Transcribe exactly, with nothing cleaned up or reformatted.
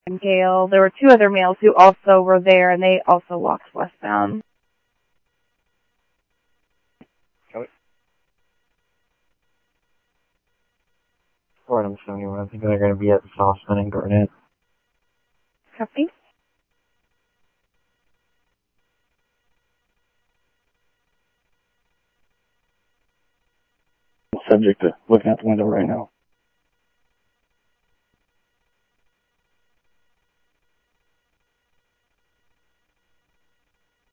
and Gale. There were two other males who also were there, and they also walked westbound. Fordham seventy-one, I think they're going to be at Sauceman and Garnett. Copy. Subject to looking out the window right now.